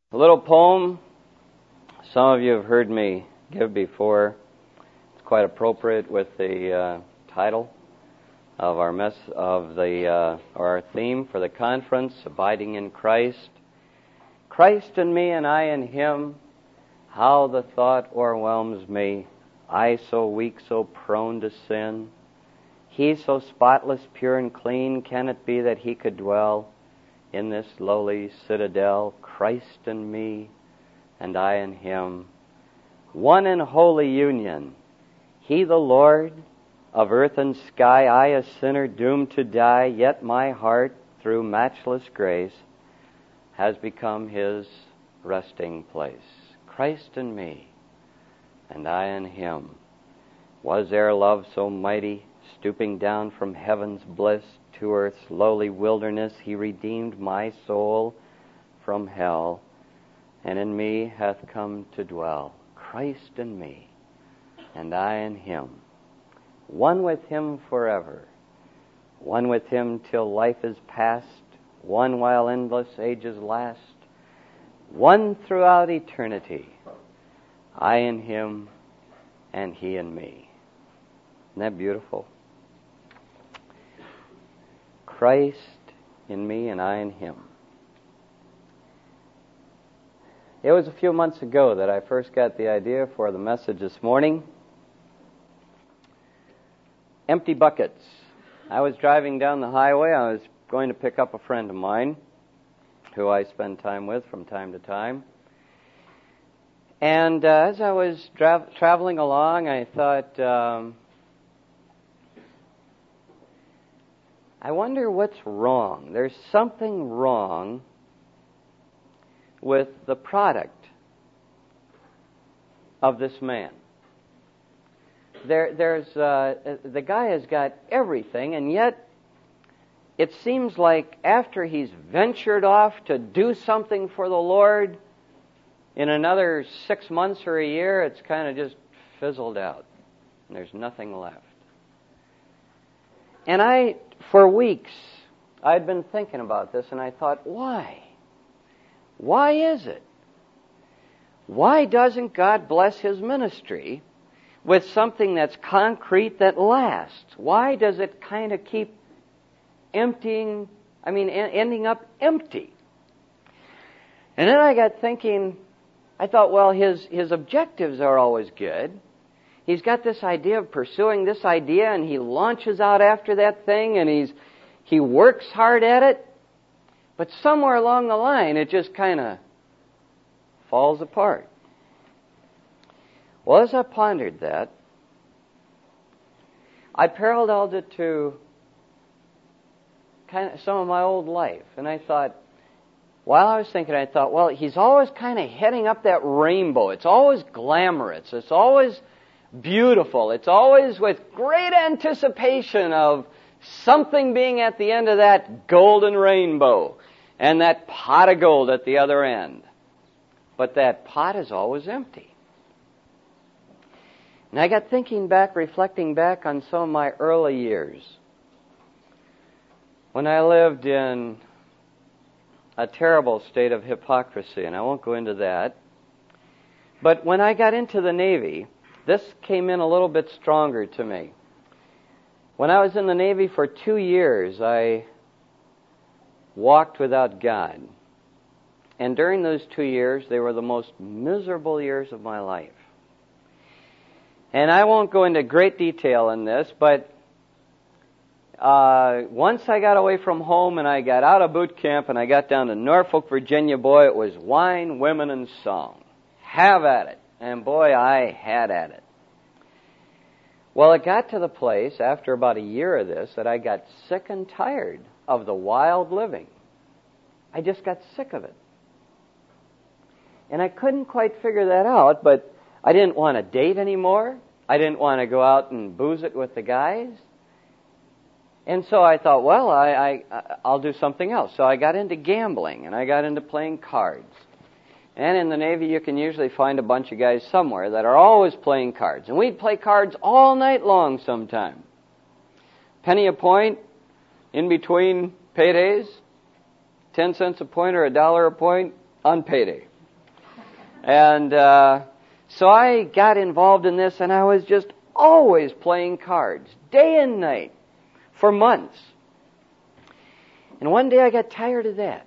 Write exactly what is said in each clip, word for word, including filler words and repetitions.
A little poem some of you have heard me give before. It's quite appropriate with the uh, title of our mess of the uh, or our theme for the conference, Abiding in Christ. Christ in me and I in Him, how the thought o'erwhelms me. I so weak, so prone to sin. He so spotless, pure and clean, can it be that He could dwell in this lowly citadel? Christ in me and I in Him, one in holy union. He the Lord of earth and sky, I a sinner doomed to die, yet my heart, through matchless grace, has become His resting place. Christ in me and I in Him. Was there love so mighty, stooping down from heaven's bliss to earth's lowly wilderness? He redeemed my soul from hell, and in me hath come to dwell. Christ in me and I in Him, one with Him forever, one with Him till life is past, one while endless ages last, one throughout eternity, I in Him and He in me. Isn't that beautiful? Christ in me and I in Him. It was a few months ago that I first got the idea for the message this morning. Empty buckets. I was driving down the highway. I was going to pick up a friend of mine who I spend time with from time to time. And uh, as I was dra- traveling along, I thought, um, I wonder what's wrong. There's something wrong with the product of this man. There, there's uh, the guy has got everything, and yet it seems like after he's ventured off to do something for the Lord, in another six months or a year, it's kind of just fizzled out, and there's nothing left. And I, for weeks, I'd been thinking about this, and I thought, why? Why is it? Why doesn't God bless His ministry with something that's concrete that lasts? Why does it kind of keep emptying, I mean, ending up empty? And then I got thinking, I thought, well, his, his objectives are always good. He's got this idea of pursuing this idea, and he launches out after that thing, and he's he works hard at it. But somewhere along the line, it just kind of falls apart. Well, as I pondered that, I paralleled it to kind of some of my old life. And I thought, while I was thinking, I thought, well, he's always kind of heading up that rainbow. It's always glamorous. It's always beautiful. It's always with great anticipation of something being at the end of that golden rainbow and that pot of gold at the other end. But that pot is always empty. And I got thinking back, reflecting back on some of my early years when I lived in a terrible state of hypocrisy, and I won't go into that. But when I got into the Navy, this came in a little bit stronger to me. When I was in the Navy for two years, I walked without God. And during those two years, they were the most miserable years of my life. And I won't go into great detail in this, but uh, once I got away from home and I got out of boot camp and I got down to Norfolk, Virginia, boy, it was wine, women, and song. Have at it. And boy, I had at it. Well, it got to the place, after about a year of this, that I got sick and tired of the wild living. I just got sick of it. And I couldn't quite figure that out, but I didn't want to date anymore. I didn't want to go out and booze it with the guys. And so I thought, well, I, I, I'll do something else. So I got into gambling, and I got into playing cards. And in the Navy, you can usually find a bunch of guys somewhere that are always playing cards. And we'd play cards all night long sometime. Penny a point, in between paydays, ten cents a point or a dollar a point on payday. And uh, so I got involved in this, and I was just always playing cards, day and night, for months. And one day I got tired of that.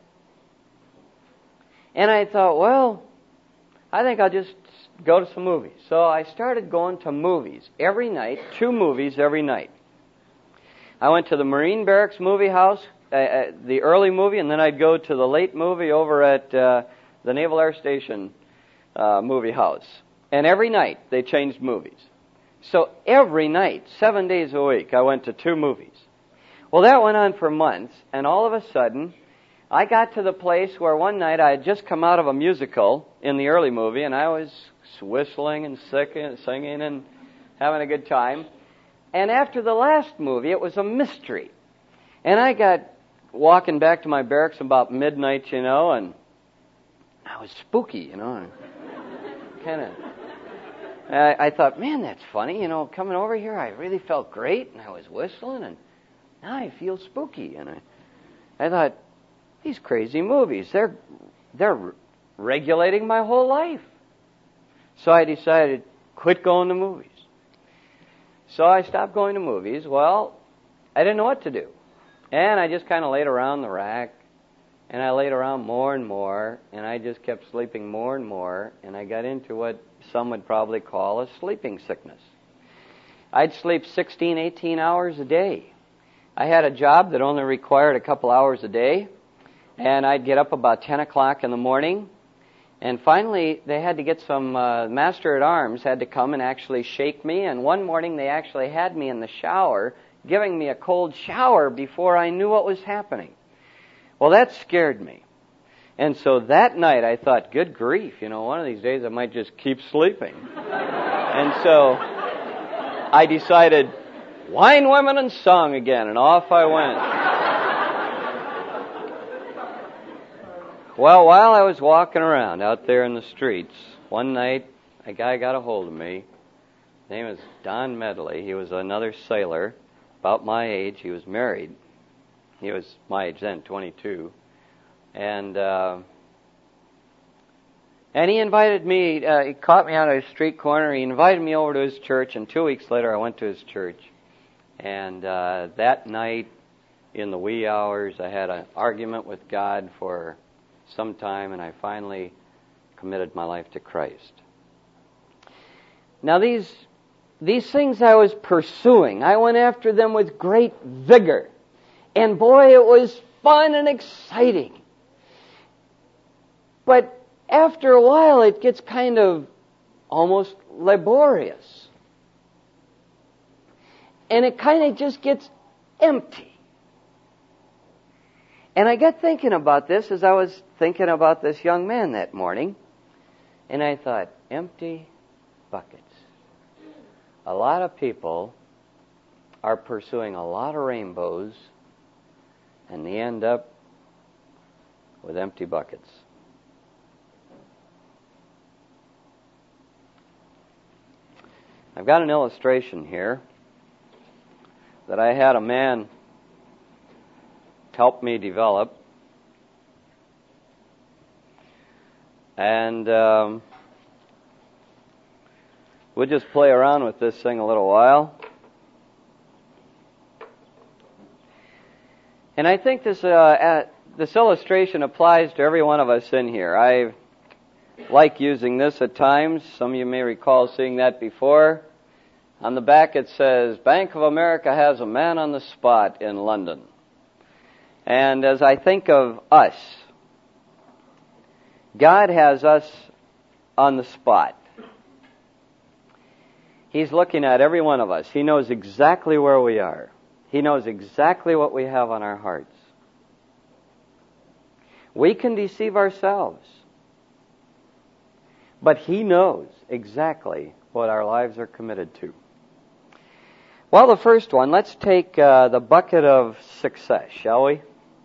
And I thought, well, I think I'll just go to some movies. So I started going to movies every night, two movies every night. I went to the Marine Barracks movie house, uh, uh, the early movie, and then I'd go to the late movie over at uh, the Naval Air Station uh, movie house. And every night they changed movies. So every night, seven days a week, I went to two movies. Well, that went on for months, and all of a sudden, I got to the place where one night I had just come out of a musical in the early movie, and I was whistling and singing and having a good time. And after the last movie, it was a mystery. And I got walking back to my barracks about midnight, you know, and I was spooky, you know, kind of. I, I thought, man, that's funny, you know, coming over here, I really felt great, and I was whistling, and now I feel spooky. And I, I thought, these crazy movies, they're they're regulating my whole life. So I decided, quit going to movies. So I stopped going to movies. Well, I didn't know what to do. And I just kind of laid around the rack, and I laid around more and more, and I just kept sleeping more and more, and I got into what some would probably call a sleeping sickness. I'd sleep sixteen, eighteen hours a day. I had a job that only required a couple hours a day, and I'd get up about ten o'clock in the morning, and finally they had to get some uh, master-at-arms had to come and actually shake me, and one morning they actually had me in the shower, giving me a cold shower before I knew what was happening. Well, that scared me. And so that night I thought, good grief, you know, one of these days I might just keep sleeping. And so I decided, wine, women, and song again, and off I went. Well, while I was walking around out there in the streets, one night a guy got a hold of me. His name was Don Medley. He was another sailor, about my age. He was married. He was my age then, twenty-two. And uh, and he invited me, uh, he caught me out at a street corner. He invited me over to his church, and two weeks later I went to his church. And uh, that night, in the wee hours, I had an argument with God for some time, and I finally committed my life to Christ. Now these these things I was pursuing, I went after them with great vigor. And boy, it was fun and exciting. But after a while, it gets kind of almost laborious. And it kind of just gets empty. And I got thinking about this as I was thinking about this young man that morning. And I thought, empty buckets. A lot of people are pursuing a lot of rainbows, and they end up with empty buckets. I've got an illustration here that I had a man help me develop. And um, we'll just play around with this thing a little while. And I think this uh, uh, this illustration applies to every one of us in here. I like using this at times. Some of you may recall seeing that before. On the back it says, Bank of America has a man on the spot in London. And as I think of us, God has us on the spot. He's looking at every one of us. He knows exactly where we are. He knows exactly what we have on our hearts. We can deceive ourselves, but He knows exactly what our lives are committed to. Well, the first one, let's take uh, the bucket of success, shall we?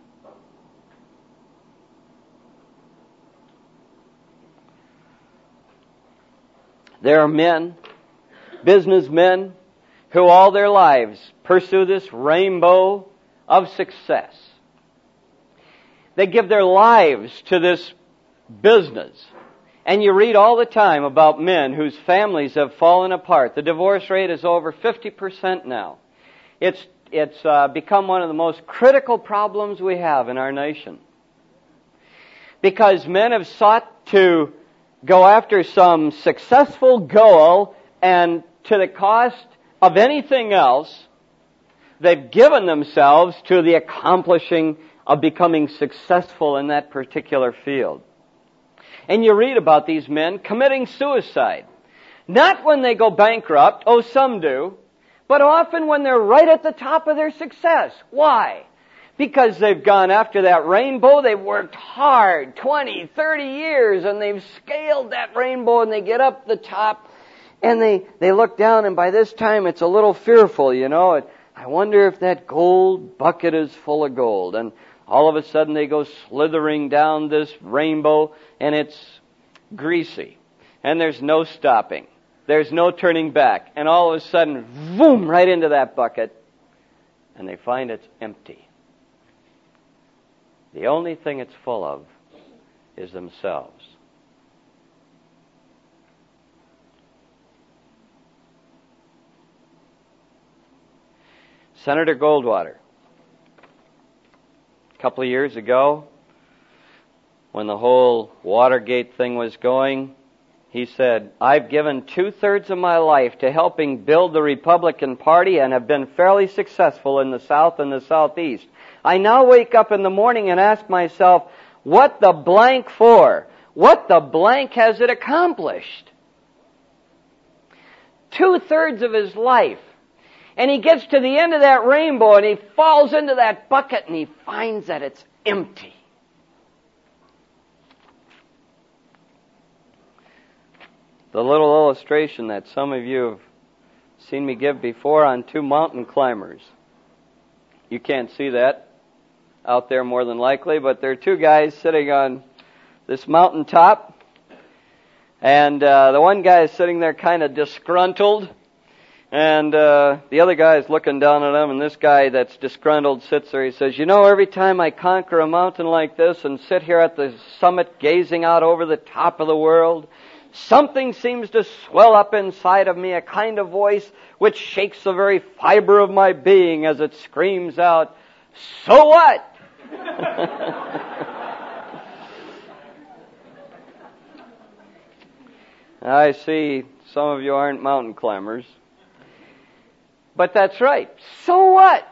There are men, businessmen, who all their lives pursue this rainbow of success. They give their lives to this business, And you read all the time about men whose families have fallen apart. The divorce rate is over fifty percent now. It's, it's uh, become one of the most critical problems we have in our nation. Because men have sought to go after some successful goal, and to the cost of anything else, they've given themselves to the accomplishing of becoming successful in that particular field. And you read about these men committing suicide. Not when they go bankrupt, oh some do, but often when they're right at the top of their success. Why? Because they've gone after that rainbow, they've worked hard, twenty, thirty years, and they've scaled that rainbow, and they get up the top, and they, they look down, and by this time it's a little fearful, you know. I wonder if that gold bucket is full of gold. And all of a sudden they go slithering down this rainbow, and it's greasy. And there's no stopping. There's no turning back. And all of a sudden, boom, right into that bucket. And they find it's empty. The only thing it's full of is themselves. Senator Goldwater, a couple of years ago, when the whole Watergate thing was going, he said, I've given two-thirds of my life to helping build the Republican Party and have been fairly successful in the South and the Southeast. I now wake up in the morning and ask myself, what the blank for? What the blank has it accomplished? Two-thirds of his life. And he gets to the end of that rainbow and he falls into that bucket and he finds that it's empty. The little illustration that some of you have seen me give before on two mountain climbers. You can't see that out there more than likely, but there are two guys sitting on this mountaintop. And uh, the one guy is sitting there kind of disgruntled. And uh, the other guy is looking down at him, and this guy that's disgruntled sits there. He says, you know, every time I conquer a mountain like this and sit here at the summit gazing out over the top of the world, something seems to swell up inside of me, a kind of voice which shakes the very fiber of my being as it screams out, so what? I see some of you aren't mountain climbers. But that's right. So what?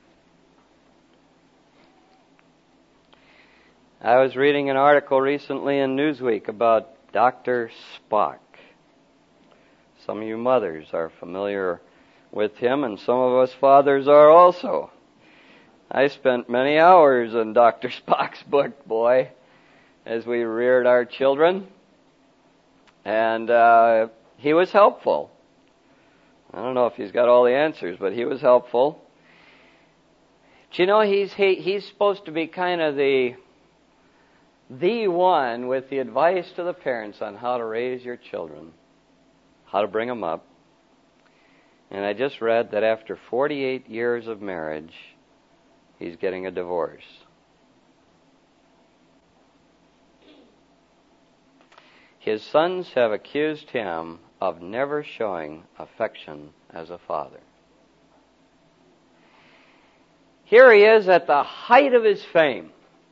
I was reading an article recently in Newsweek about Doctor Spock. Some of you mothers are familiar with him, and some of us fathers are also. I spent many hours in Doctor Spock's book, boy, as we reared our children. And uh, he was helpful. I don't know if he's got all the answers, but he was helpful. Do you know, he's he, he's supposed to be kind of the the one with the advice to the parents on how to raise your children, how to bring them up. And I just read that after forty-eight years of marriage, he's getting a divorce. His sons have accused him of never showing affection as a father. Here he is at the height of his fame.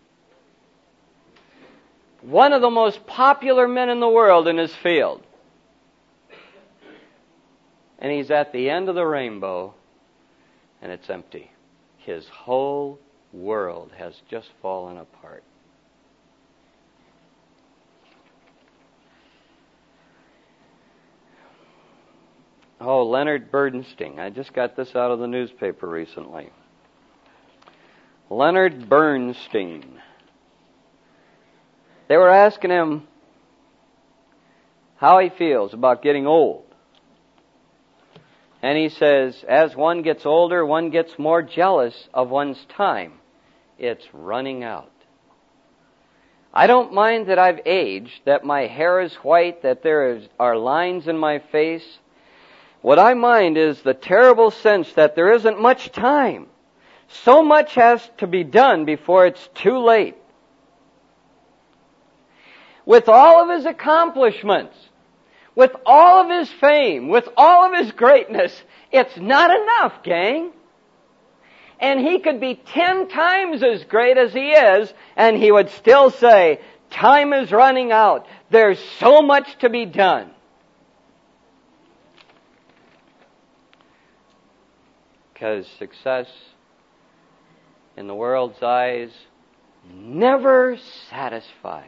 One of the most popular men in the world in his field. And he's at the end of the rainbow, and it's empty. His whole world has just fallen apart. Oh, Leonard Bernstein. I just got this out of the newspaper recently. Leonard Bernstein. They were asking him how he feels about getting old. And he says, as one gets older, one gets more jealous of one's time. It's running out. I don't mind that I've aged, that my hair is white, that there is, are lines in my face. What I mind is the terrible sense that there isn't much time. So much has to be done before it's too late. with all of his accomplishments, with all of his fame, with all of his greatness, it's not enough, gang. And he could be ten times as great as he is, and he would still say, time is running out. There's so much to be done. Because success in the world's eyes never satisfies.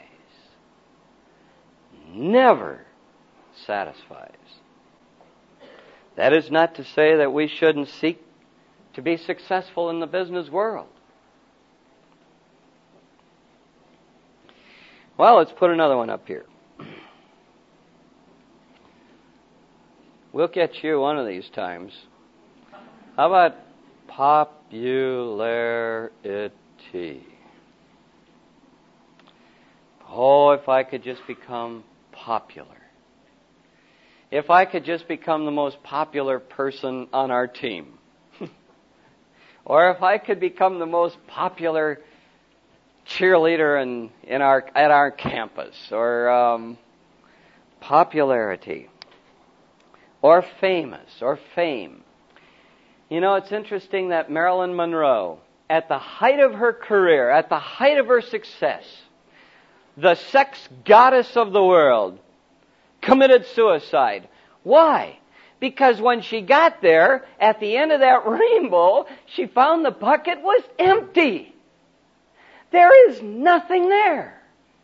Never satisfies. That is not to say that we shouldn't seek to be successful in the business world. Well, let's put another one up here. We'll get you one of these times. How about popularity? Oh, if I could just become popular. If I could just become the most popular person on our team. Or if I could become the most popular cheerleader in, in our at our campus. Or um, popularity. Or famous. Or fame. You know, it's interesting that Marilyn Monroe, at the height of her career, at the height of her success, the sex goddess of the world, committed suicide. Why? Because when she got there, at the end of that rainbow, she found the bucket was empty. There is nothing there.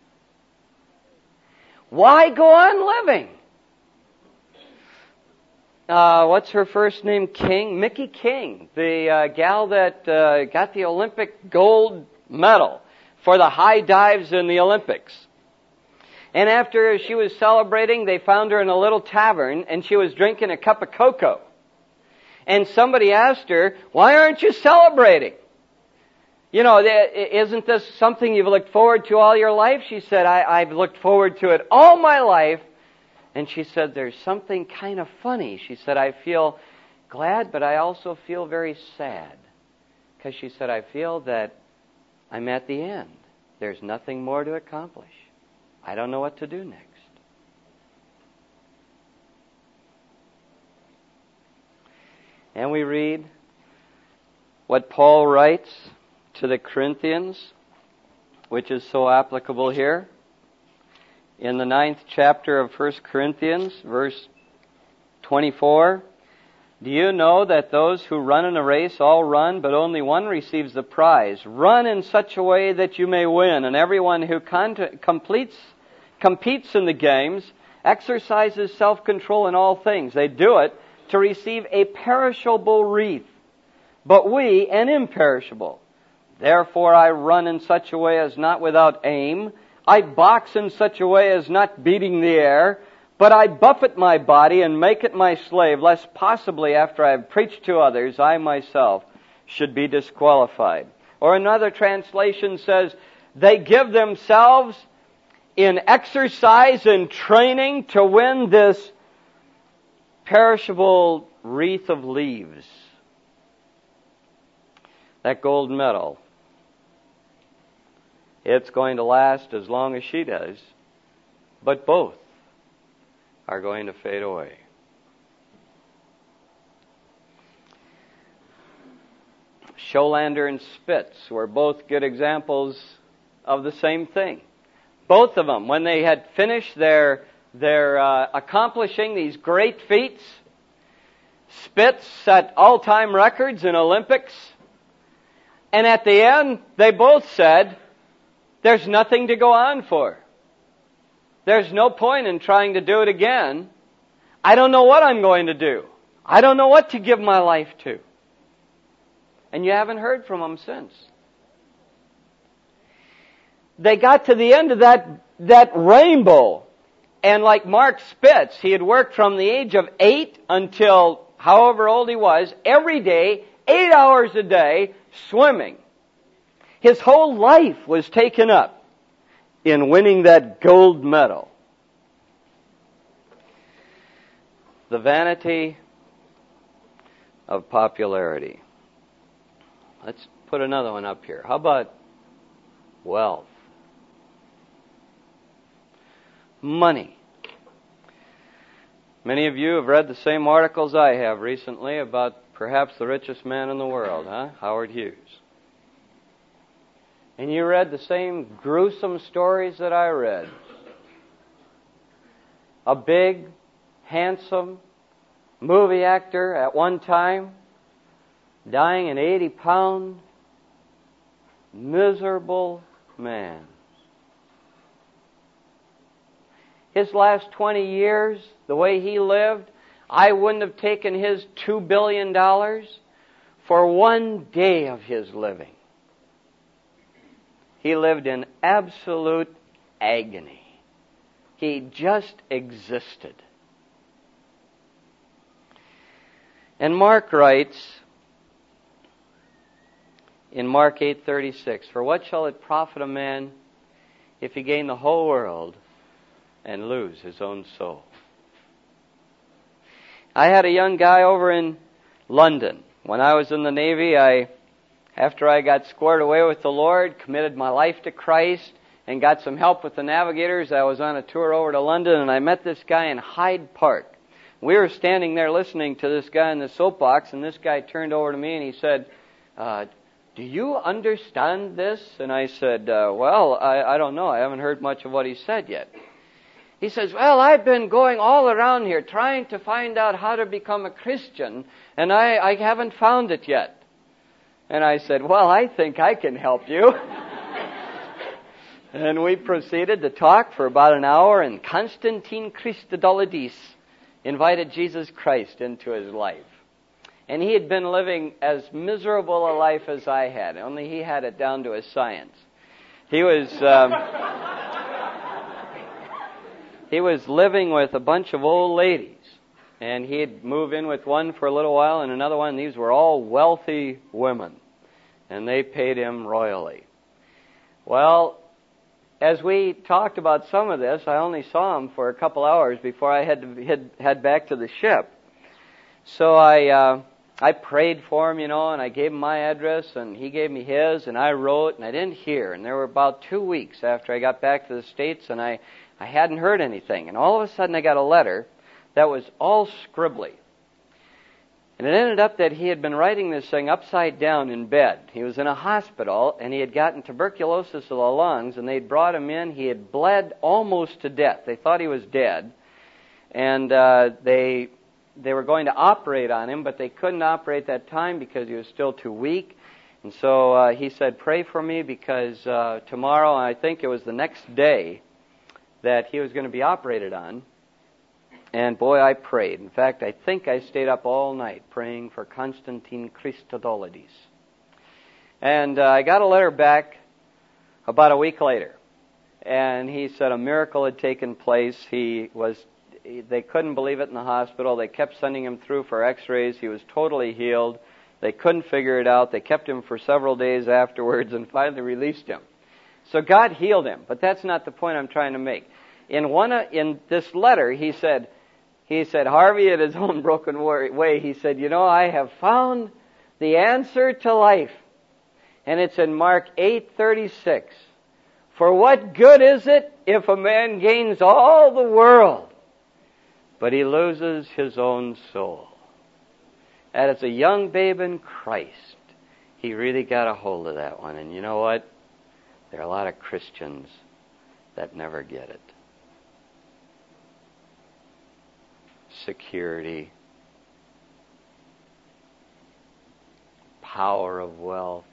Why go on living? Uh, what's her first name? King? Mickey King, the uh, gal that uh, got the Olympic gold medal for the high dives in the Olympics. And after she was celebrating, they found her in a little tavern, and she was drinking a cup of cocoa. And somebody asked her, why aren't you celebrating? You know, isn't this something you've looked forward to all your life? She said, I, I've looked forward to it all my life. And she said, there's something kind of funny. She said, I feel glad, but I also feel very sad. Because she said, I feel that I'm at the end. There's nothing more to accomplish. I don't know what to do next. And we read what Paul writes to the Corinthians, which is so applicable here. In the ninth chapter of First Corinthians, verse twenty-four, do you know that those who run in a race all run, but only one receives the prize? Run in such a way that you may win, and everyone who con- completes, competes in the games exercises self-control in all things. They do it to receive a perishable wreath, but we an imperishable. Therefore I run in such a way as not without aim. I box in such a way as not beating the air, but I buffet my body and make it my slave, lest possibly after I have preached to others, I myself should be disqualified. Or another translation says, they give themselves in exercise and training to win this perishable wreath of leaves. That gold medal. It's going to last as long as she does, but both are going to fade away. Scholander and Spitz were both good examples of the same thing. Both of them, when they had finished their, their uh, accomplishing these great feats, Spitz set all-time records in Olympics, and at the end, they both said, there's nothing to go on for. There's no point in trying to do it again. I don't know what I'm going to do. I don't know what to give my life to. And you haven't heard from them since. They got to the end of that, that rainbow. And like Mark Spitz, he had worked from the age of eight until however old he was, every day, eight hours a day, swimming. His whole life was taken up in winning that gold medal. The vanity of popularity. Let's put another one up here. How about wealth? money. Many of you have read the same articles I have recently about perhaps the richest man in the world, huh? Howard Hughes. And you read the same gruesome stories that I read. A big, handsome movie actor at one time, dying an eighty-pound, miserable man. His last twenty years, the way he lived, I wouldn't have taken his two billion dollars for one day of his living. He lived in absolute agony. He just existed. And Mark writes in Mark eight thirty-six, "For what shall it profit a man if he gain the whole world and lose his own soul?" I had a young guy over in London. When I was in the Navy, I, after I got squared away with the Lord, committed my life to Christ, and got some help with the navigators. I was on a tour over to London, and I met this guy in Hyde Park. We were standing there listening to this guy in the soapbox, and this guy turned over to me and he said, uh, "Do you understand this?" And I said, uh, well, I, I don't know. I haven't heard much of what he said yet. He says, "Well, I've been going all around here trying to find out how to become a Christian, and I, I haven't found it yet." And I said, "Well, I think I can help you." And we proceeded to talk for about an hour, and Constantine Christodoulides invited Jesus Christ into his life. And he had been living as miserable a life as I had, only he had it down to a science. He was... Um, He was living with a bunch of old ladies, and he'd move in with one for a little while and another one. These were all wealthy women, and they paid him royally. Well, as we talked about some of this, I only saw him for a couple hours before I had to head, head back to the ship. So I uh, I prayed for him, you know, and I gave him my address, and he gave me his, and I wrote, and I didn't hear. And there were about two weeks after I got back to the States, and I I hadn't heard anything. And all of a sudden I got a letter that was all scribbly. And it ended up that he had been writing this thing upside down in bed. He was in a hospital, and he had gotten tuberculosis of the lungs, and they'd brought him in. He had bled almost to death. They thought he was dead. And uh, they they were going to operate on him, but they couldn't operate that time because he was still too weak. And so uh, he said, "Pray for me because uh, tomorrow," I think it was the next day, that he was going to be operated on. And boy, I prayed. In fact, I think I stayed up all night praying for Constantine Christodoulides. And uh, I got a letter back about a week later. And he said a miracle had taken place. He was, they couldn't believe it in the hospital. They kept sending him through for x-rays. He was totally healed. They couldn't figure it out. They kept him for several days afterwards and finally released him. So God healed him, but that's not the point I'm trying to make. In one, in this letter, he said, he said, Harvey, in his own broken way, he said, "You know, I have found the answer to life." And it's in Mark eight thirty-six. "For what good is it if a man gains all the world, but he loses his own soul?" And as a young babe in Christ, he really got a hold of that one. And you know what? There are a lot of Christians that never get it. Security, power of wealth.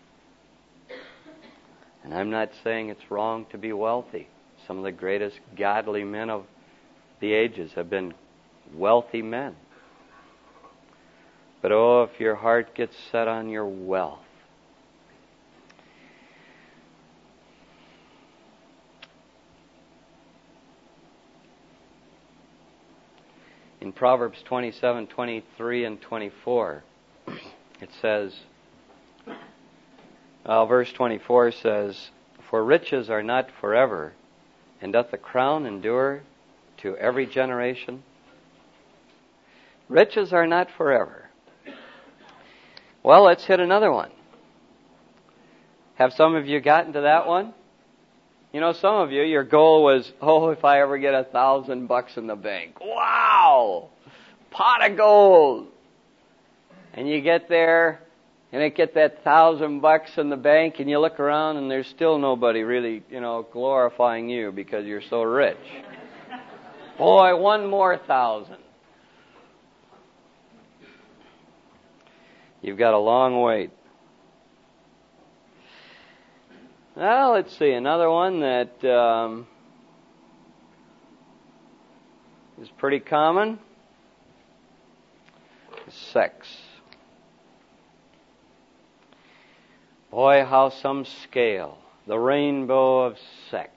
And I'm not saying it's wrong to be wealthy. Some of the greatest godly men of the ages have been wealthy men. But oh, if your heart gets set on your wealth, in Proverbs twenty-seven, twenty-three, and twenty-four, it says, well, verse twenty-four says, "For riches are not forever, and doth the crown endure to every generation?" Riches are not forever. Well, let's hit another one. Have some of you gotten to that one? You know, some of you, your goal was, oh, if I ever get a thousand bucks in the bank. Wow! Pot of gold! And you get there, and you get that thousand bucks in the bank, and you look around, and there's still nobody really, you know, glorifying you because you're so rich. Boy, one more thousand. You've got a long wait. Well, let's see, another one that um, is pretty common is sex. Boy, how some scale the rainbow of sex.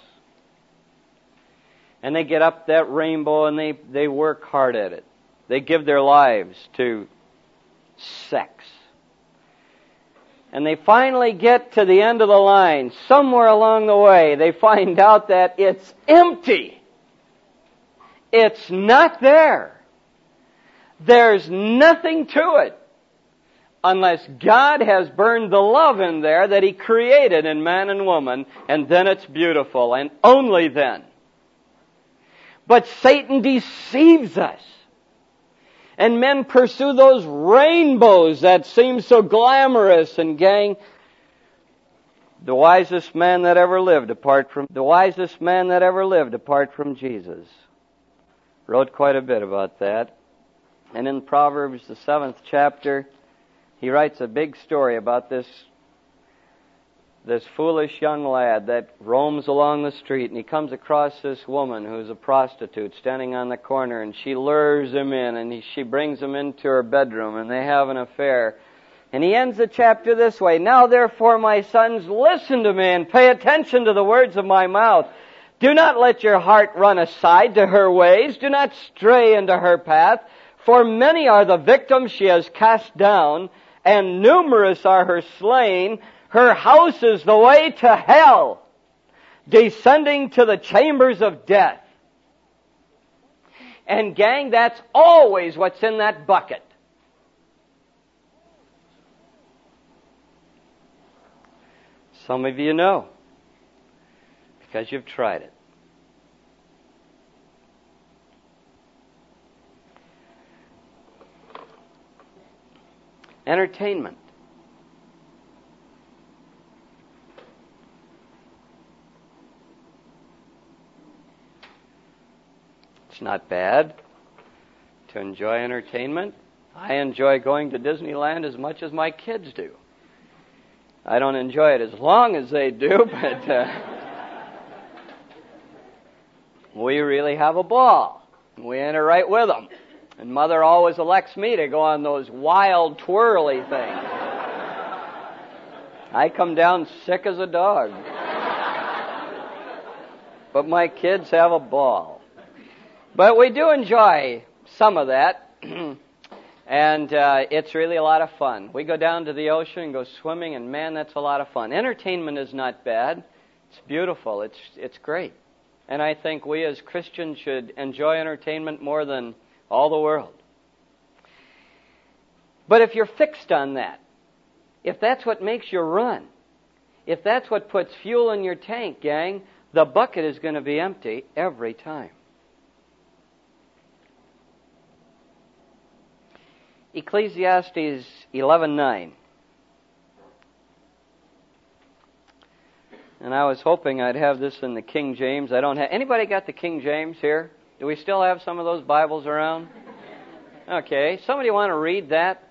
And they get up that rainbow and they, they work hard at it. They give their lives to sex. And they finally get to the end of the line. Somewhere along the way, they find out that it's empty. It's not there. There's nothing to it. Unless God has burned the love in there that He created in man and woman, and then it's beautiful, and only then. But Satan deceives us. And men pursue those rainbows that seem so glamorous. And gang, the wisest man that ever lived apart from the wisest man that ever lived apart from Jesus wrote quite a bit about that. And in Proverbs, the seventh chapter, he writes a big story about this this foolish young lad that roams along the street, and he comes across this woman who's a prostitute standing on the corner, and she lures him in, and he, she brings him into her bedroom, and they have an affair. And he ends the chapter this way: "Now therefore, my sons, listen to me and pay attention to the words of my mouth. Do not let your heart run aside to her ways. Do not stray into her path. For many are the victims she has cast down, and numerous are her slain. Her house is the way to hell, descending to the chambers of death." And gang, that's always what's in that bucket. Some of you know, because you've tried it. Entertainment. It's not bad to enjoy entertainment. I enjoy going to Disneyland as much as my kids do. I don't enjoy it as long as they do, but uh, we really have a ball. We enter right with them. And Mother always elects me to go on those wild, twirly things. I come down sick as a dog. But my kids have a ball. But we do enjoy some of that. And uh, it's really a lot of fun. We go down to the ocean and go swimming, and man, that's a lot of fun. Entertainment is not bad. It's beautiful. It's it's great. And I think we as Christians should enjoy entertainment more than all the world. But if you're fixed on that, if that's what makes you run, if that's what puts fuel in your tank, gang, the bucket is going to be empty every time. Ecclesiastes eleven nine. And I was hoping I'd have this in the King James. I don't have. Anybody got the King James here? Do we still have some of those Bibles around? Okay. Somebody want to read that?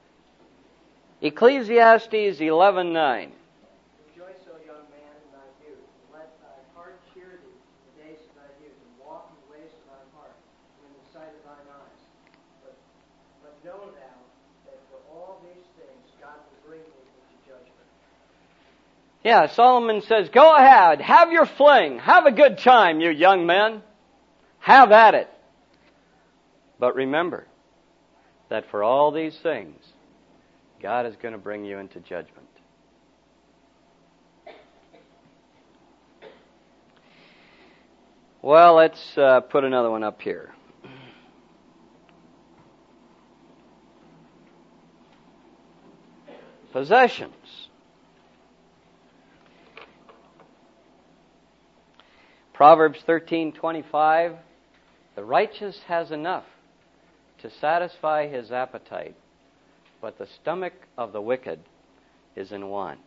Ecclesiastes eleven nine. Rejoice, O young man, in thy youth. Let thy heart cheer thee the days of thy youth, and walk in the ways of thy heart, and in the sight of thine eyes. But, but know thou that for all these things God will bring thee into judgment. Yeah, Solomon says, go ahead, have your fling, have a good time, you young men. Have at it. But remember that for all these things, God is going to bring you into judgment. Well, let's uh, put another one up here. Possessions. Proverbs thirteen twenty-five, the righteous has enough to satisfy his appetite, but the stomach of the wicked is in want.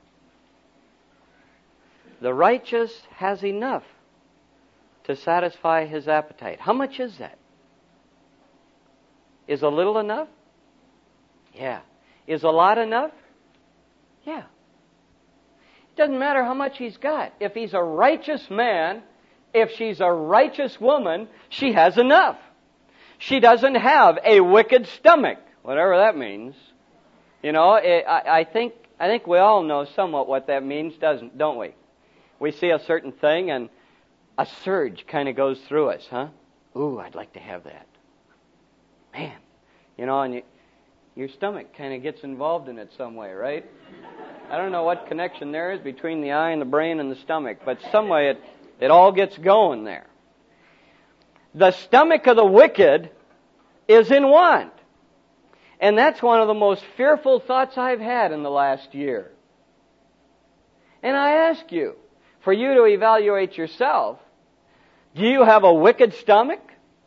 The righteous has enough to satisfy his appetite. How much is that? Is a little enough? Yeah. Is a lot enough? Yeah. It doesn't matter how much he's got. If he's a righteous man, if she's a righteous woman, she has enough. She doesn't have a wicked stomach, whatever that means. You know, it, I, I think I think we all know somewhat what that means, doesn't don't we? We see a certain thing and a surge kind of goes through us, huh? Ooh, I'd like to have that. Man, you know, and you, your stomach kind of gets involved in it some way, right? I don't know what connection there is between the eye and the brain and the stomach, but some way it, it all gets going there. The stomach of the wicked is in want. And that's one of the most fearful thoughts I've had in the last year. And I ask you, for you to evaluate yourself, do you have a wicked stomach?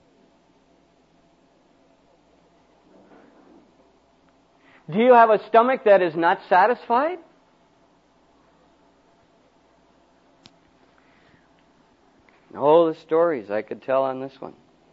Do you have a stomach that is not satisfied? Oh, the stories I could tell on this one.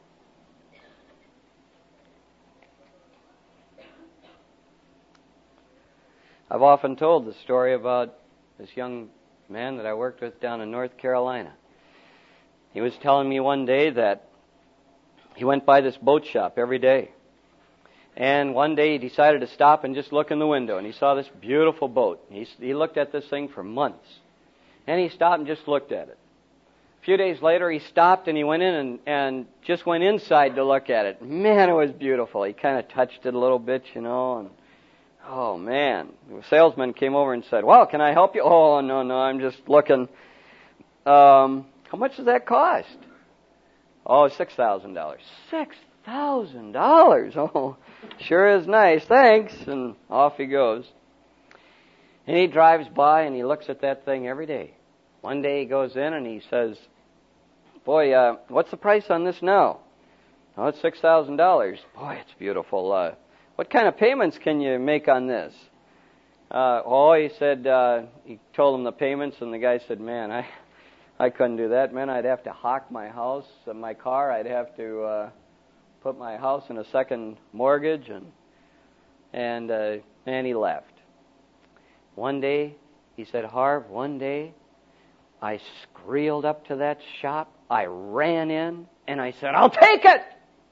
I've often told the story about this young man that I worked with down in North Carolina. He was telling me one day that he went by this boat shop every day. And one day he decided to stop and just look in the window, and he saw this beautiful boat. He, he looked at this thing for months. And he stopped and just looked at it. A few days later, he stopped and he went in and, and just went inside to look at it. Man, it was beautiful. He kind of touched it a little bit, you know, and oh, man. The salesman came over and said, well, can I help you? Oh, no, no, I'm just looking. Um, how much does that cost? Oh, six thousand dollars. six thousand dollars? Oh, sure is nice. Thanks. And off he goes. And he drives by and he looks at that thing every day. One day he goes in and he says, boy, uh, what's the price on this now? Oh, it's six thousand dollars. Boy, it's beautiful. Uh, what kind of payments can you make on this? Uh, oh, he said, uh, he told him the payments, and the guy said, man, I I couldn't do that, man. I'd have to hawk my house, uh, my car. I'd have to uh, put my house in a second mortgage, and and uh, and he left. One day, he said, Harv, one day, I screeled up to that shop. I ran in, and I said, I'll take it!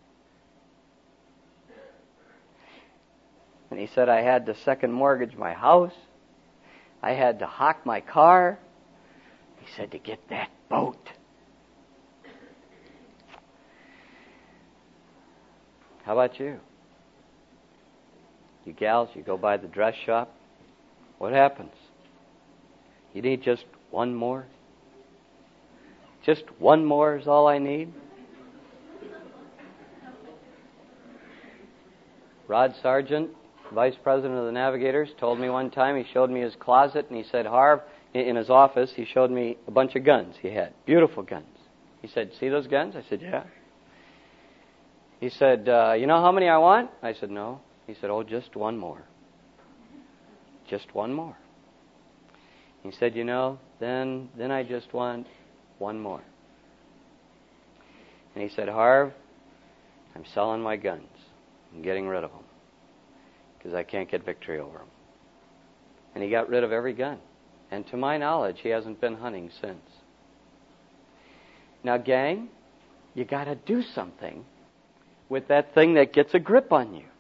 And he said, I had to second mortgage my house. I had to hawk my car. He said, to get that boat. How about you? You gals, you go by the dress shop. What happens? You need just one more? Just one more is all I need? Rod Sargent, Vice President of the Navigators, told me one time, he showed me his closet, and he said, Harv, in his office, he showed me a bunch of guns he had. Beautiful guns. He said, see those guns? I said, yeah. He said, uh, you know how many I want? I said, no. He said, oh, just one more. Just one more. He said, you know, then then I just want one more. And he said, Harv, I'm selling my guns. I'm getting rid of them because I can't get victory over them. And he got rid of every gun. And to my knowledge, he hasn't been hunting since. Now, gang, you got to do something with that thing that gets a grip on you.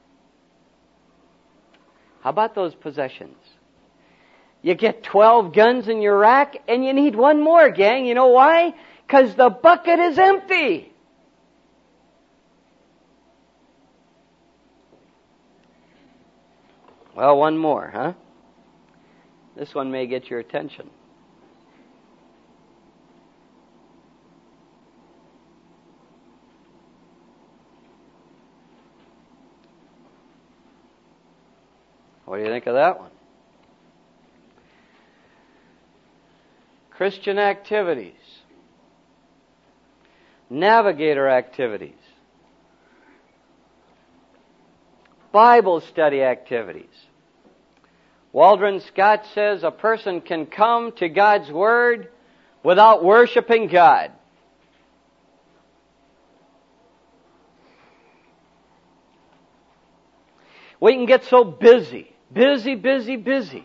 How about those possessions? You get twelve guns in your rack, and you need one more, gang. You know why? Because the bucket is empty. Well, one more, huh? This one may get your attention. What do you think of that one? Christian activities navigator activities, Bible study activities. Waldron Scott says a person can come to God's Word without worshiping God. We can get so busy, busy, busy, busy.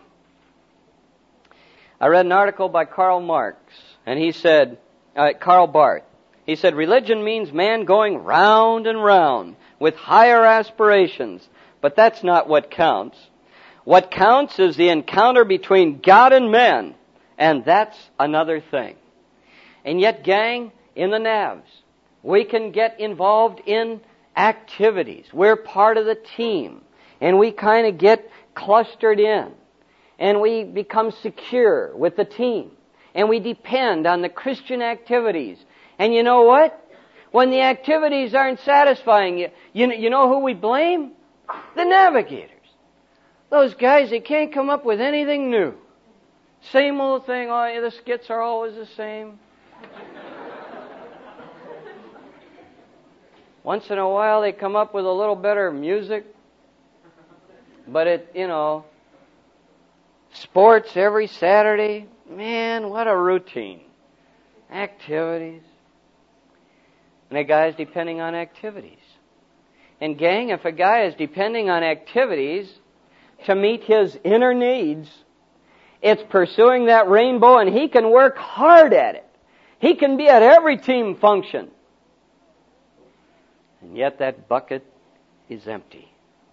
I read an article by Karl Marx, and he said, uh, Karl Barth, he said, religion means man going round and round with higher aspirations, but that's not what counts. What counts is the encounter between God and men, and that's another thing. And yet, gang, in the Navs, we can get involved in activities. We're part of the team, and we kind of get clustered in, and we become secure with the team, and we depend on the Christian activities. And you know what? When the activities aren't satisfying you, you, you know who we blame? The navigators. Those guys, they can't come up with anything new. Same old thing. Oh, yeah, the skits are always the same. Once in a while, they come up with a little better music. But it, you know, sports every Saturday. Man, what a routine. Activities. And a guy's depending on activities. And gang, if a guy is depending on activities to meet his inner needs, it's pursuing that rainbow, and he can work hard at it. He can be at every team function. And yet that bucket is empty.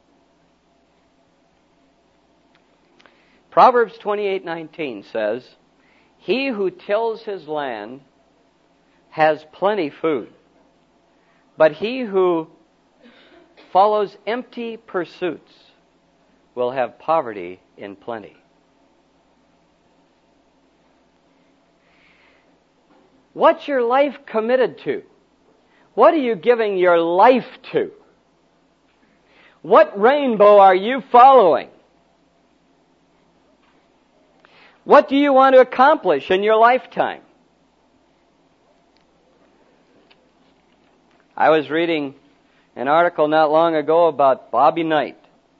Proverbs twenty-eight nineteen says, he who tills his land has plenty food, but he who follows empty pursuits will have poverty in plenty. What's your life committed to? What are you giving your life to? What rainbow are you following? What do you want to accomplish in your lifetime? I was reading an article not long ago about Bobby Knight.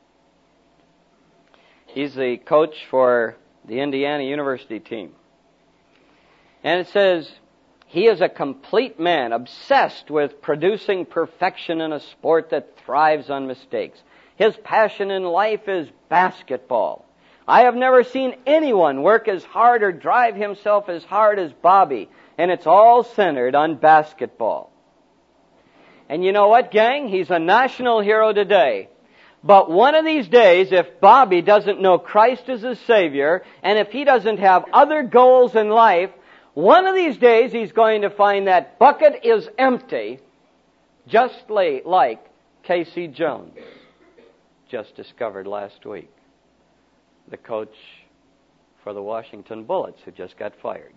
He's the coach for the Indiana University team. And it says, he is a complete man, obsessed with producing perfection in a sport that thrives on mistakes. His passion in life is basketball. I have never seen anyone work as hard or drive himself as hard as Bobby, and it's all centered on basketball. And you know what, gang? He's a national hero today. But one of these days, if Bobby doesn't know Christ as his Savior, and if he doesn't have other goals in life, one of these days he's going to find that bucket is empty, just like Casey Jones just discovered last week, the coach for the Washington Bullets who just got fired.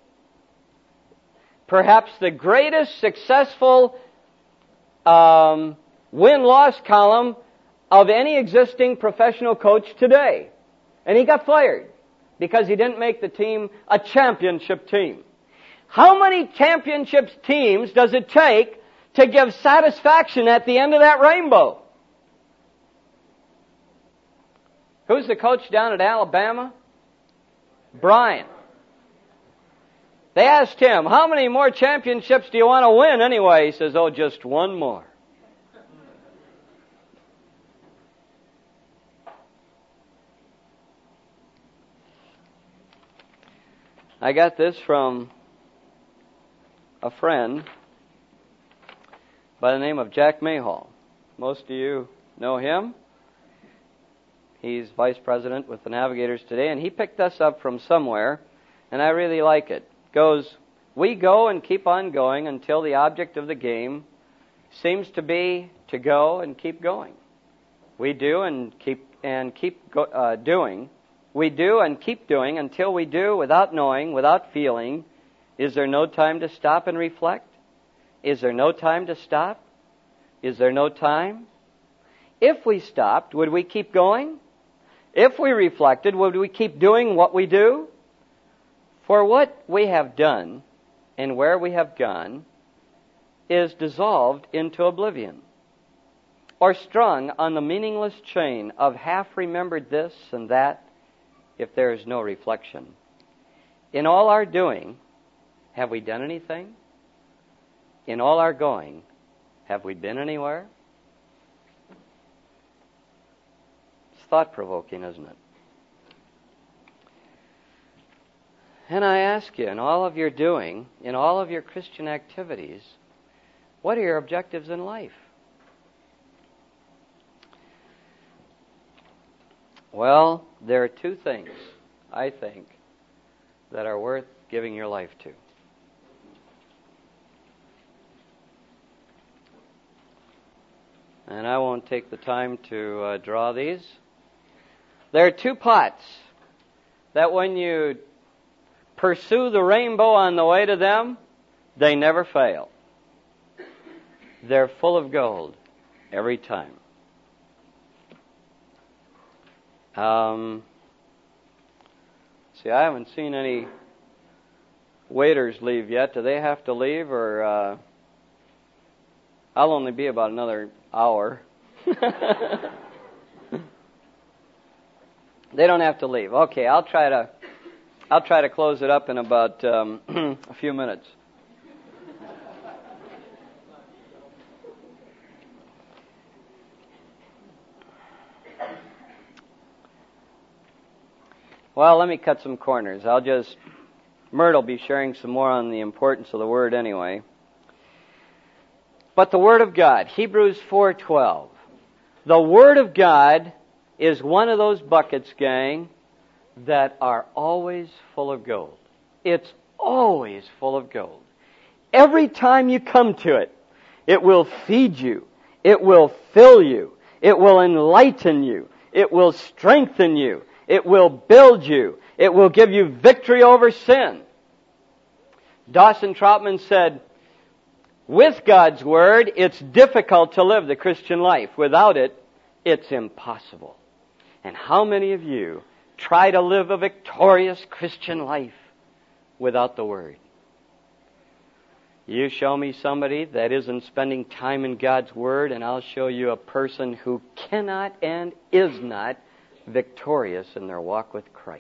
Perhaps the greatest successful um, win-loss column of any existing professional coach today. And he got fired because he didn't make the team a championship team. How many championships teams does it take to give satisfaction at the end of that rainbow? Who's the coach down at Alabama? Brian. They asked him, how many more championships do you want to win anyway? He says, oh, just one more. I got this from a friend by the name of Jack Mayhall. Most of you know him. He's vice president with the Navigators today, and he picked us up from somewhere, and I really like it. It goes, we go and keep on going until the object of the game seems to be to go and keep going. We do and keep and keep go, uh, doing. We do and keep doing until we do without knowing, without feeling. Is there no time to stop and reflect? Is there no time to stop? Is there no time? If we stopped, would we keep going? If we reflected, would we keep doing what we do? For what we have done and where we have gone, is dissolved into oblivion, or strung on the meaningless chain of half-remembered this and that, if there is no reflection. In all our doing, have we done anything? In all our going, have we been anywhere? It's thought-provoking, isn't it? And I ask you, in all of your doing, in all of your Christian activities, what are your objectives in life? Well, there are two things, I think, that are worth giving your life to. And I won't take the time to uh, draw these. There are two pots that when you pursue the rainbow on the way to them, they never fail. They're full of gold every time. Um, see, I haven't seen any waiters leave yet. Do they have to leave, or uh, I'll only be about another hour. They don't have to leave. Okay, I'll try to. I'll try to close it up in about um, a few minutes. Well, let me cut some corners. I'll just, Mert will be sharing some more on the importance of the Word anyway. But the Word of God, Hebrews four twelve. The Word of God is one of those buckets, gang, that are always full of gold. It's always full of gold. Every time you come to it, it will feed you. It will fill you. It will enlighten you. It will strengthen you. It will build you. It will give you victory over sin. Dawson Trotman said, with God's Word, it's difficult to live the Christian life. Without it, it's impossible. And how many of you try to live a victorious Christian life without the Word? You show me somebody that isn't spending time in God's Word, and I'll show you a person who cannot and is not victorious in their walk with Christ.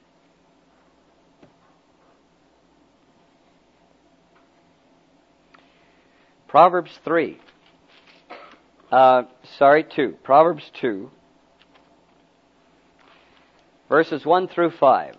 Proverbs three. Uh, sorry, two. Proverbs two. Verses one through five.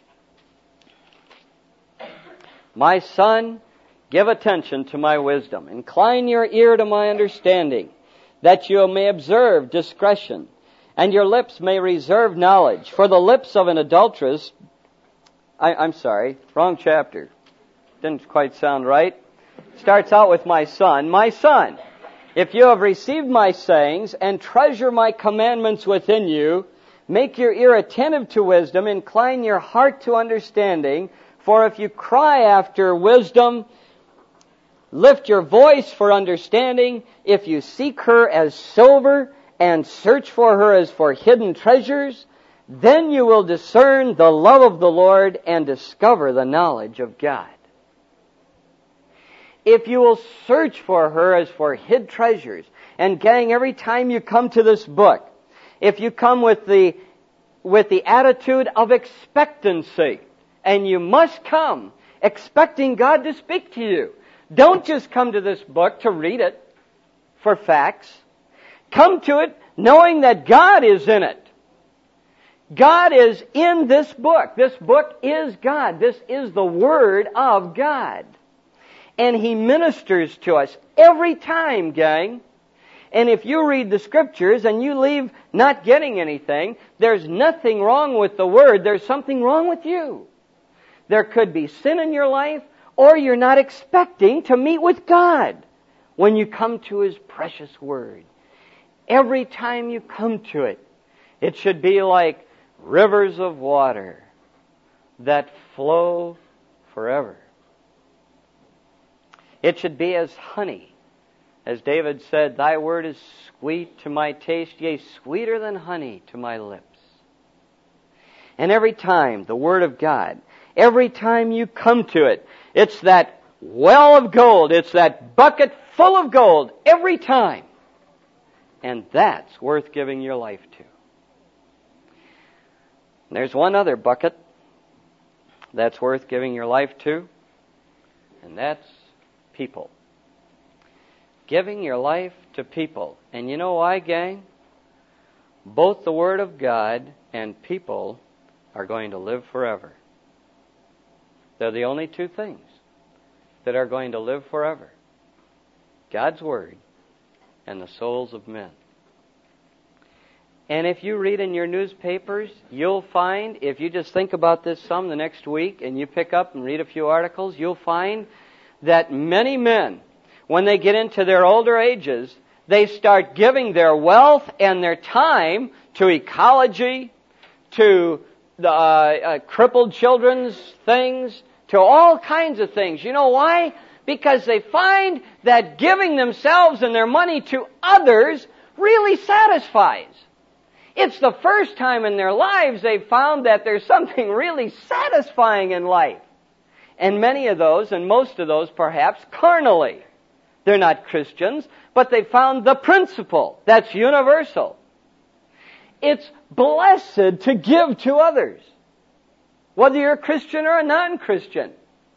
My son, give attention to my wisdom. Incline your ear to my understanding, that you may observe discretion, and your lips may reserve knowledge. For the lips of an adulteress... I, I'm sorry, wrong chapter. Didn't quite sound right. Starts out with my son. My son, if you have received my sayings and treasure my commandments within you, make your ear attentive to wisdom, incline your heart to understanding. For if you cry after wisdom, lift your voice for understanding. If you seek her as silver and search for her as for hidden treasures, then you will discern the love of the Lord and discover the knowledge of God. If you will search for her as for hid treasures, and gang, every time you come to this book, if you come with the with the attitude of expectancy, and you must come expecting God to speak to you. Don't just come to this book to read it for facts. Come to it knowing that God is in it. God is in this book. This book is God. This is the Word of God. And He ministers to us every time, gang. And if you read the Scriptures and you leave not getting anything, there's nothing wrong with the Word. There's something wrong with you. There could be sin in your life, or you're not expecting to meet with God when you come to His precious Word. Every time you come to it, it should be like rivers of water that flow forever. It should be as honey. As David said, thy word is sweet to my taste, yea, sweeter than honey to my lips. And every time, the Word of God, every time you come to it, it's that well of gold. It's that bucket full of gold every time. And that's worth giving your life to. And there's one other bucket that's worth giving your life to, and that's people. Giving your life to people. And you know why, gang? Both the Word of God and people are going to live forever. They're the only two things that are going to live forever. God's Word and the souls of men. And if you read in your newspapers, you'll find, if you just think about this some the next week and you pick up and read a few articles, you'll find that many men, when they get into their older ages, they start giving their wealth and their time to ecology, to the uh, uh, crippled children's things, to all kinds of things. You know why? Because they find that giving themselves and their money to others really satisfies. It's the first time in their lives they've found that there's something really satisfying in life. And many of those, and most of those perhaps, carnally. They're not Christians, but they found the principle that's universal. It's blessed to give to others, whether you're a Christian or a non-Christian.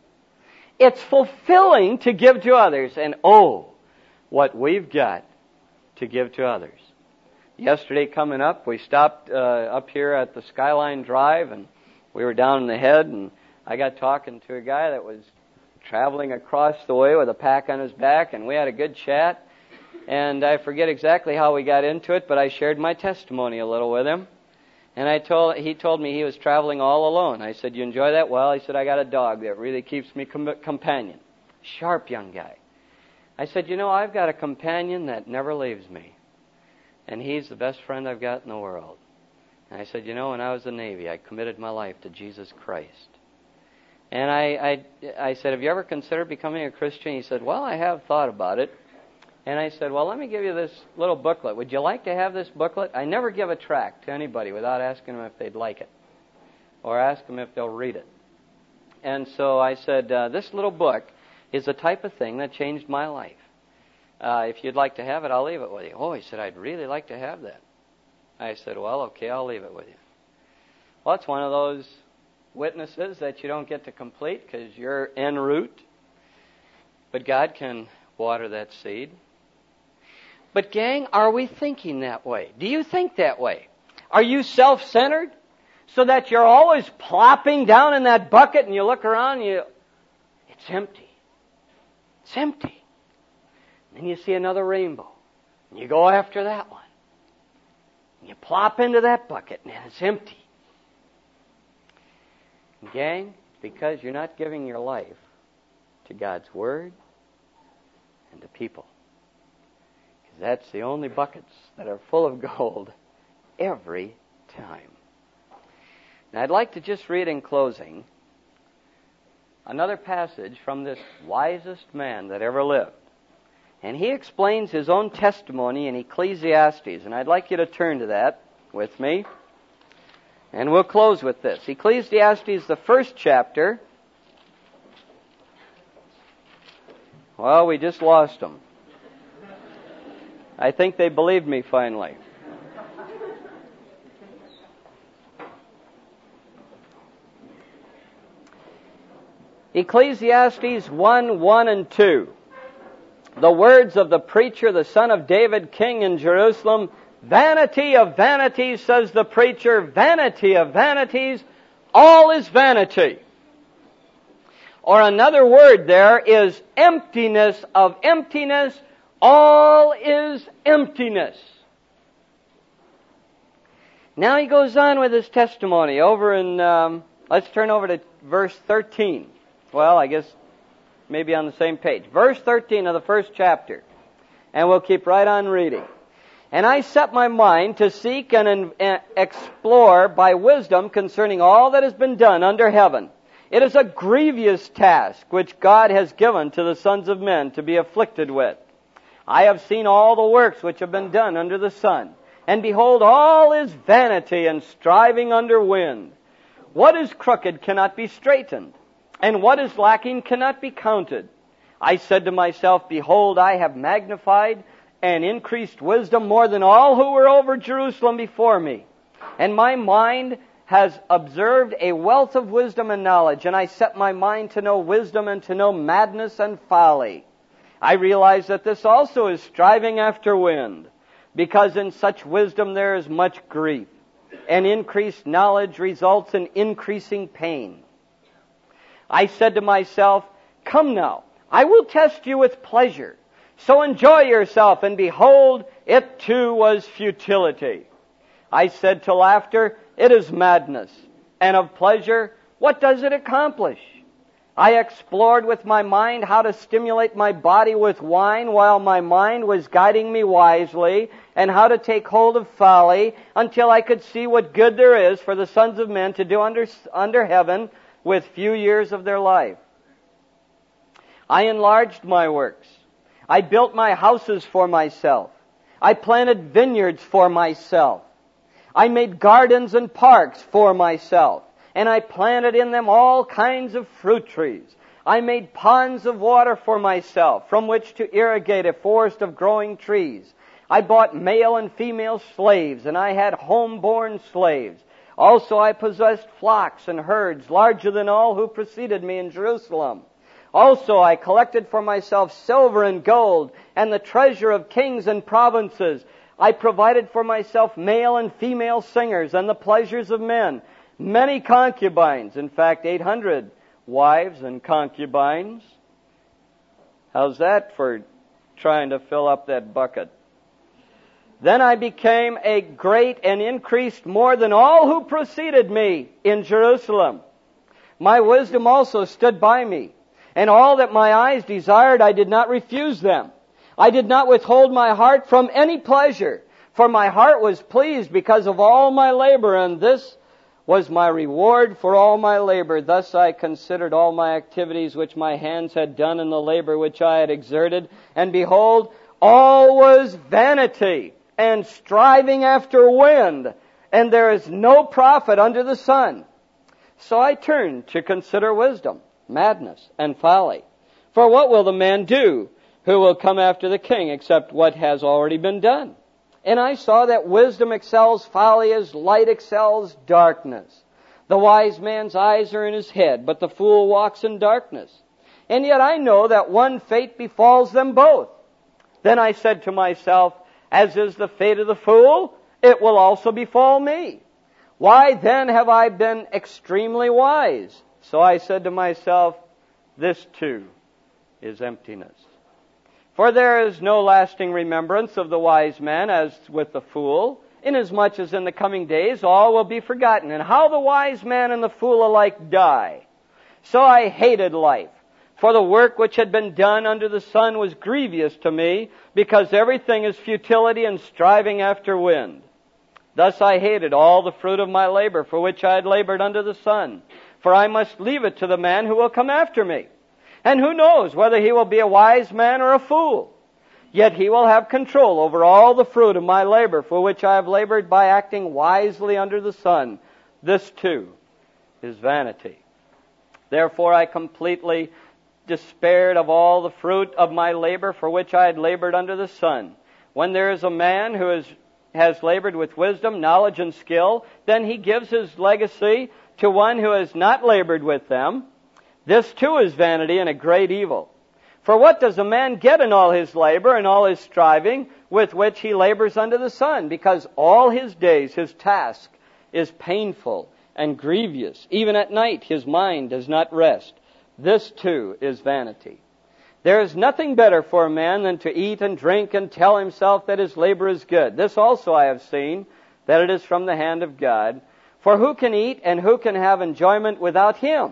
It's fulfilling to give to others. And oh, what we've got to give to others. Yesterday coming up, we stopped uh, up here at the Skyline Drive, and we were down in the head, and I got talking to a guy that was traveling across the way with a pack on his back, and we had a good chat. And I forget exactly how we got into it, but I shared my testimony a little with him. And I told he told me he was traveling all alone. I said, "You enjoy that?" "Well," he said, "I got a dog that really keeps me com- companion." Sharp young guy. I said, "You know, I've got a companion that never leaves me. And he's the best friend I've got in the world." And I said, "You know, when I was in the Navy, I committed my life to Jesus Christ." And I, I, I said, "Have you ever considered becoming a Christian?" He said, "Well, I have thought about it." And I said, "Well, let me give you this little booklet. Would you like to have this booklet?" I never give a tract to anybody without asking them if they'd like it, or ask them if they'll read it. And so I said, uh, this little book is the type of thing that changed my life. Uh, if you'd like to have it, I'll leave it with you. Oh, he said, "I'd really like to have that." I said, "Well, okay, I'll leave it with you." Well, it's one of those witnesses that you don't get to complete because you're en route. But God can water that seed. But gang, are we thinking that way? Do you think that way? Are you self-centered so that you're always plopping down in that bucket and you look around and you, it's empty. It's empty. Then you see another rainbow, and you go after that one. And you plop into that bucket, and it's empty. And gang, because you're not giving your life to God's Word and to people. Because that's the only buckets that are full of gold every time. Now, I'd like to just read in closing another passage from this wisest man that ever lived. And he explains his own testimony in Ecclesiastes. And I'd like you to turn to that with me. And we'll close with this. Ecclesiastes, the first chapter. Well, we just lost them. I think they believed me finally. Ecclesiastes one, one and two. The words of the preacher, the son of David, king in Jerusalem. "Vanity of vanities," says the preacher, "vanity of vanities, all is vanity." Or another word there is emptiness of emptiness, all is emptiness. Now he goes on with his testimony over in, um, let's turn over to verse thirteen. Well, I guess maybe on the same page. Verse thirteen of the first chapter. And we'll keep right on reading. "And I set my mind to seek and explore by wisdom concerning all that has been done under heaven. It is a grievous task which God has given to the sons of men to be afflicted with. I have seen all the works which have been done under the sun. And behold, all is vanity and striving under wind. What is crooked cannot be straightened, and what is lacking cannot be counted. I said to myself, behold, I have magnified and increased wisdom more than all who were over Jerusalem before me. And my mind has observed a wealth of wisdom and knowledge, and I set my mind to know wisdom and to know madness and folly. I realize that this also is striving after wind, because in such wisdom there is much grief, and increased knowledge results in increasing pain. I said to myself, come now, I will test you with pleasure. So enjoy yourself, and behold, it too was futility. I said to laughter, it is madness. And of pleasure, what does it accomplish? I explored with my mind how to stimulate my body with wine while my mind was guiding me wisely, and how to take hold of folly until I could see what good there is for the sons of men to do under, under heaven with few years of their life. I enlarged my works. I built my houses for myself. I planted vineyards for myself. I made gardens and parks for myself, and I planted in them all kinds of fruit trees. I made ponds of water for myself, from which to irrigate a forest of growing trees. I bought male and female slaves, and I had home-born slaves. Also I possessed flocks and herds larger than all who preceded me in Jerusalem. Also I collected for myself silver and gold, and the treasure of kings and provinces. I provided for myself male and female singers and the pleasures of men, many concubines, in fact, eight hundred wives and concubines. How's that for trying to fill up that bucket? Then I became a great and increased more than all who preceded me in Jerusalem. My wisdom also stood by me, and all that my eyes desired I did not refuse them. I did not withhold my heart from any pleasure, for my heart was pleased because of all my labor, and this was my reward for all my labor. Thus I considered all my activities which my hands had done and the labor which I had exerted, and behold, all was vanity and striving after wind, and there is no profit under the sun. So I turned to consider wisdom, madness, and folly. For what will the man do who will come after the king except what has already been done? And I saw that wisdom excels folly as light excels darkness. The wise man's eyes are in his head, but the fool walks in darkness. And yet I know that one fate befalls them both. Then I said to myself, as is the fate of the fool, it will also befall me. Why then have I been extremely wise? So I said to myself, this too is emptiness. For there is no lasting remembrance of the wise man as with the fool, inasmuch as in the coming days all will be forgotten, and how the wise man and the fool alike die. So I hated life, for the work which had been done under the sun was grievous to me, because everything is futility and striving after wind. Thus I hated all the fruit of my labor, for which I had labored under the sun, for I must leave it to the man who will come after me. And who knows whether he will be a wise man or a fool? Yet he will have control over all the fruit of my labor, for which I have labored by acting wisely under the sun. This too is vanity. Therefore I completely despaired of all the fruit of my labor, for which I had labored under the sun. When there is a man who is, has labored with wisdom, knowledge, and skill, then he gives his legacy to one who has not labored with them. This too is vanity and a great evil. For what does a man get in all his labor and all his striving with which he labors under the sun? Because all his days his task is painful and grievous. Even at night his mind does not rest. This too is vanity. There is nothing better for a man than to eat and drink and tell himself that his labor is good. This also I have seen, that it is from the hand of God. For who can eat and who can have enjoyment without him?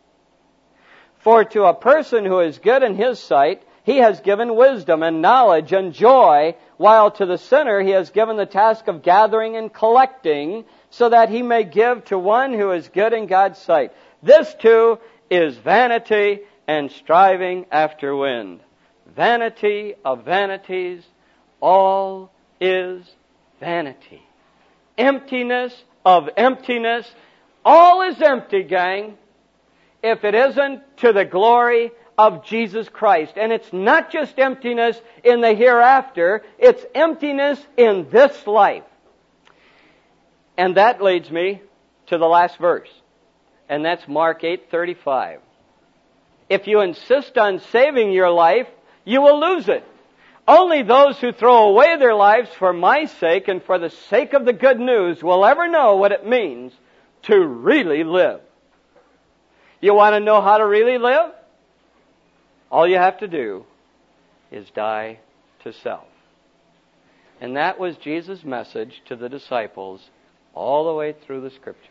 For to a person who is good in his sight, he has given wisdom and knowledge and joy, while to the sinner he has given the task of gathering and collecting, so that he may give to one who is good in God's sight. This too is vanity and striving after wind. Vanity of vanities, all is vanity. Emptiness of emptiness, all is empty, gang, if it isn't to the glory of Jesus Christ. And it's not just emptiness in the hereafter, it's emptiness in this life. And that leads me to the last verse. And that's Mark eight thirty-five. If you insist on saving your life, you will lose it. Only those who throw away their lives for my sake and for the sake of the good news will ever know what it means to really live. You want to know how to really live? All you have to do is die to self. And that was Jesus' message to the disciples all the way through the Scriptures.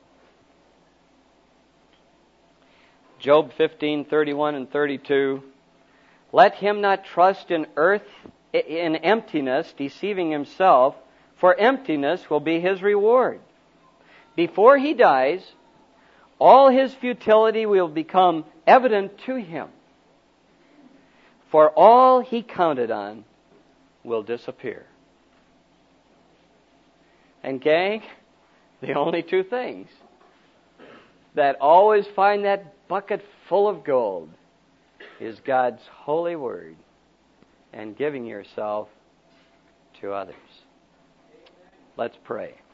Job fifteen thirty-one and thirty-two. Let him not trust in earth, in emptiness, deceiving himself, for emptiness will be his reward. Before he dies, all his futility will become evident to him. For all he counted on will disappear. And gang, the only two things that always find that bucket full of gold is God's holy word and giving yourself to others. Let's pray.